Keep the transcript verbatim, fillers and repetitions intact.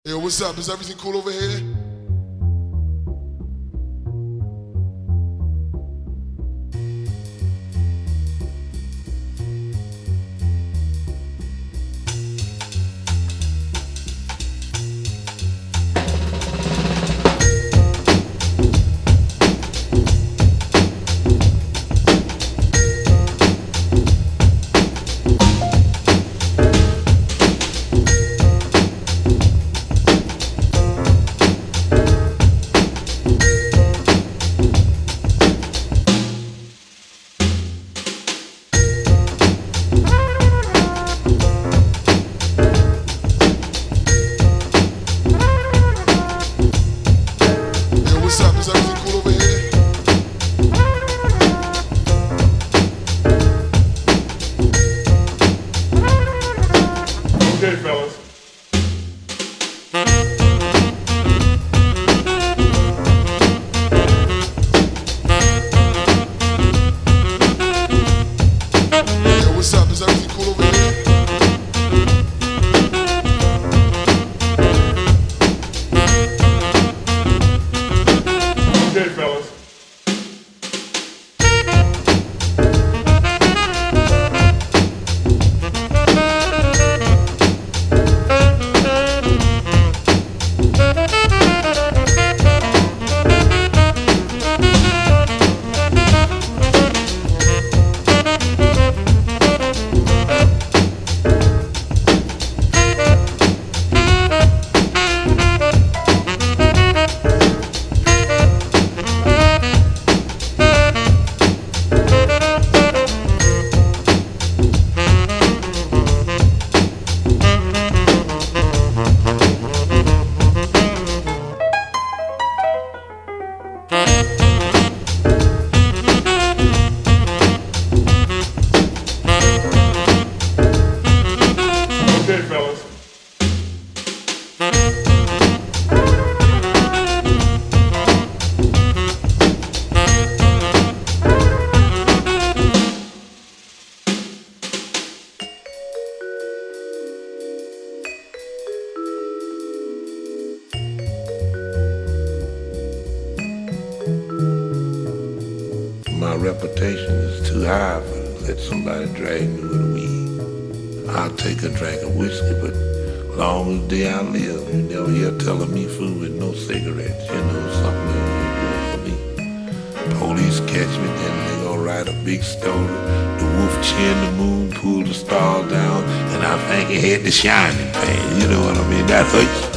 Yo, what's up? Is everything cool over here? What's up? Is everything cool over here? Okay, fellas. Yo, what's up? Is everything cool over here? Okay, fellas. Okay, fellas. My reputation is too high for to let somebody drag me with a weed. I'll take a drink of whiskey, but long as day I live, you never hear telling me food with no cigarettes. You know, something that ain't good for me. Police catch me, then they gonna write a big story. The wolf chinned the moon, pulled the stars down, and I think he had the shining pain. You know what I mean? That hurts.